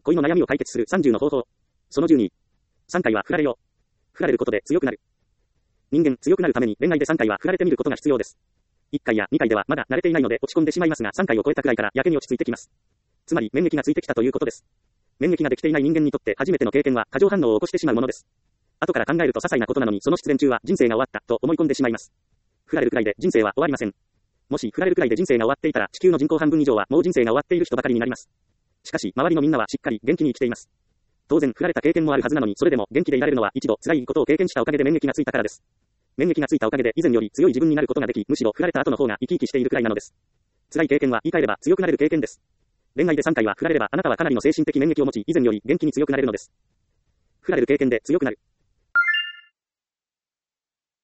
恋の悩みを解決する30の方法。その12。3回は振られよう。振られることで強くなる。人間、強くなるために恋愛で3回は振られてみることが必要です。1回や2回ではまだ慣れていないので落ち込んでしまいますが、3回を超えたくらいからやけに落ち着いてきます。つまり免疫がついてきたということです。免疫ができていない人間にとって初めての経験は過剰反応を起こしてしまうものです。後から考えると些細なことなのにその出演中は人生が終わったと思い込んでしまいます。振られるくらいで人生は終わりません。もし振られるくらいで人生が終わっていたら地球の人口半分以上はもう人生が終わっている人ばかりになります。しかし周りのみんなはしっかり元気に生きています。当然振られた経験もあるはずなのにそれでも元気でいられるのは一度辛いことを経験したおかげで免疫がついたからです。免疫がついたおかげで以前より強い自分になることができ、むしろ振られた後の方が生き生きしているくらいなのです。辛い経験は言い換えれば強くなれる経験です。恋愛で3回は振られればあなたはかなりの精神的免疫を持ち、以前より元気に強くなれるのです。振られる経験で強くなる。